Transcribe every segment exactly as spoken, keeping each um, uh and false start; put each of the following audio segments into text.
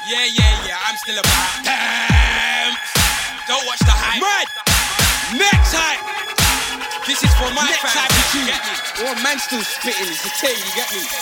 Yeah, yeah, yeah, I'm still about. Damn! Don't watch the hype. Mad! Next hype! This is for my Next fans, hype is you you. get me? One man still spitting, it's a tail, you get me?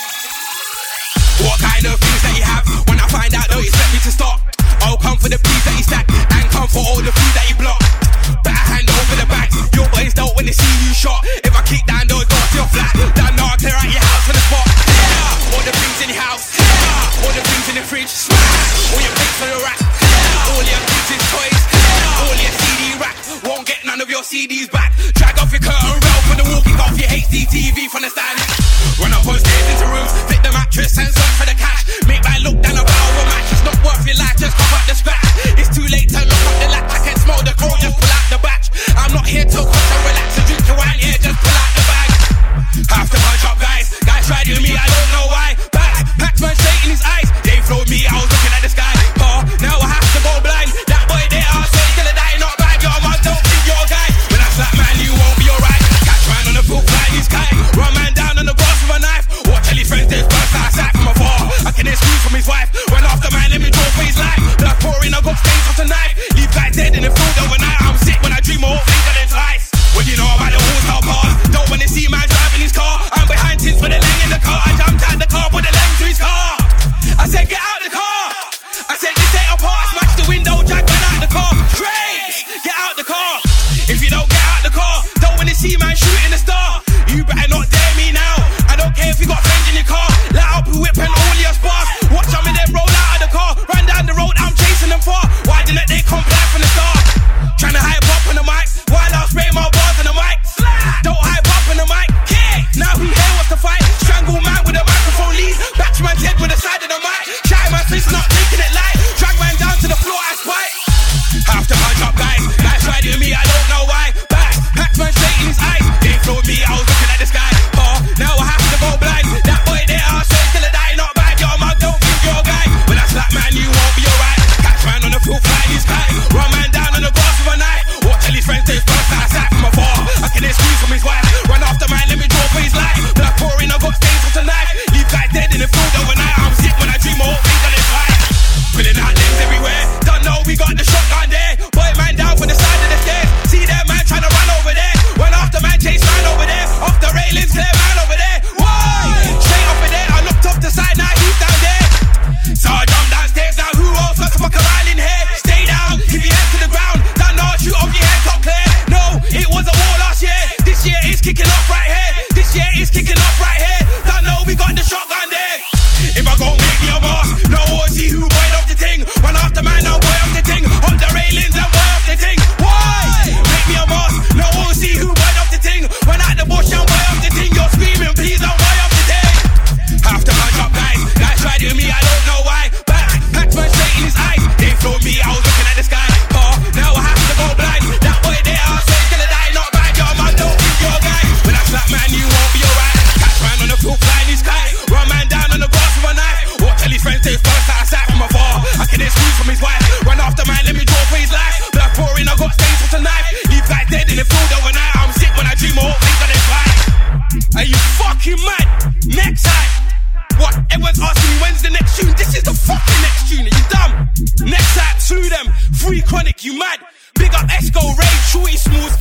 What kind of things that you have? When I find out, don't expect me to stop. I'll come for the peas that you stack and come for all the food that you block. Better hand over the bags. Your boys don't when they see you shot. If I kick down those doors to your flat, then I'll clear out your house on the spot. Yeah. All the things in your house. Yeah. All the things in the fridge. Smash. All your pics on the rack. Yeah. All your kids' toys. Yeah. All your C D racks. Won't get none of your C Ds back. Drag off your curtain rail for the wall. Kick off your H D T V from the stand. Run up on stage into rooms. Flip the mattress and search for the cash. Make my look down a barrel of a match. It's not worth your life. Just cover up the scratch. It's too late to lock up the latch. I can smell the cold. Just pull out the batch. I'm not here to watch and relax and drink your wine. Here, just pull out the bag. Have to punch up guys. Guys tried with me. I don't know why. Back, packed man straight in his eyes. They flowed me. I was looking at the sky. Oh, now I have to go blind. That boy there, I'll say till I die. Not bad, yo, man. Don't think you're a guy. When I slap man, you won't be alright. Catch man on the pool, fly in his kite. Run man down on the grass with a knife. Watch all his friends, there's burst out sight from afar. I can excuse from his wife. Run after man, let me draw for his life. Blood pouring, I got stains off the knife. Leave guys dead in the field overnight. I'm sick when I dream of thinking it's ice. What do you know about the all-star bars? Don't wanna see man driving his car. I'm behind tins with a leg in the car. I jumped out the car, put the leg to his car. I said, get out the car. I said, this ain't a part. Smash the window, jack man out the car. Craze, get out the car. If you don't get out the car, don't wanna see man shooting the star. You better not dare me now. I don't care if you got friends in your car. Let up a whip and all your sparks. Watch them and then roll out of the car. Run down the road, I'm chasing them far. Why didn't they comply from the start? Trying to hype up on the mic while I spray my bars on the mic. Don't hype up on the mic. Now who here wants to fight? Strangle man with a microphone lead. Back to man's head with the side of the mic. Shy man face not taking it light. Drag man down to the floor, I spite. Have to punch up guys. Guys tried with me, I don't know why. Back, packed man straight in his eyes. They flowed me, I was looking at the sky. Oh, now I have to go blind. That boy there, I'll say till I die. Not bad, yo, man, don't think you're a guy. When I slap man, you won't be alright. Catch man on the field, fly in his kite. Run man down on the grass with a knife. Watch all his friends take first out sight from afar. I can excuse from his wife. Run after man, let me draw for his life. Blood pouring, I got stains off the knife. Leave guys dead in the field overnight. I'm sick when I dream of things on his life. Pulling out limbs everywhere. Don't know we got the shotgun there. Boy man down for the side of the stairs. See that man trying to run over there. Run after man, chase man over there. Off the railings, clear man over there. Why? Straight up in there. I looked up the side, now he's down there. So I jumped downstairs. Now who else wants to fuck around in here? Stay down, keep your head to the ground. Don't know, shoot off your head, top clear. No, it was a war last year. This year it's kicking off right here. This year it's kicking off right here. Don't know, we got the shotgun there. If I gon' make me a boss, no one see who boy off the thing. Run after man, now boy off the thing. On the railings and boy off the thing. Why? Make me a boss, no one see who boy off the thing. Run out the bush and boy off the thing. You're screaming, please don't boy off the thing. Have to punch up guys, guys tried with me, I don't know why. Back, packed man straight in his eyes. They flowed me, I was looking at the sky. Oh, now I have to go blind. That boy there, I'll say till I die. Not bad, yo, man, don't think you're a guy. When I slap man, you won't be alright. Catch man on the field, fly in his kite. Run man down on the grass with a knife. Watch all his friends take first out sight from afar. I can excuse from his wife. Run after man, let me draw for his life. Blood pouring, I got stains off the knife. Leave guys dead in the field overnight. I'm sick when I dream of things on his life. Are you fucking mad? Next time. What? Everyone's asking me when's the next tune? This is the fucking next tune. Are you dumb? Next time, slew them. Free Chronic, you mad? Big up Esco, Ray, Shorty Smooth.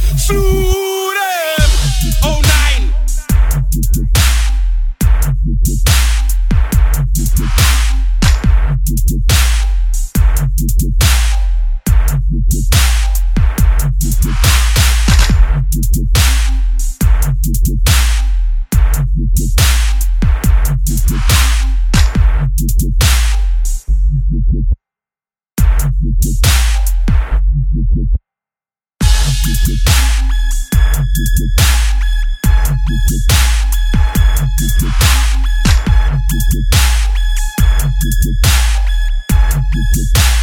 Slew them. oh nine. We'll be right back.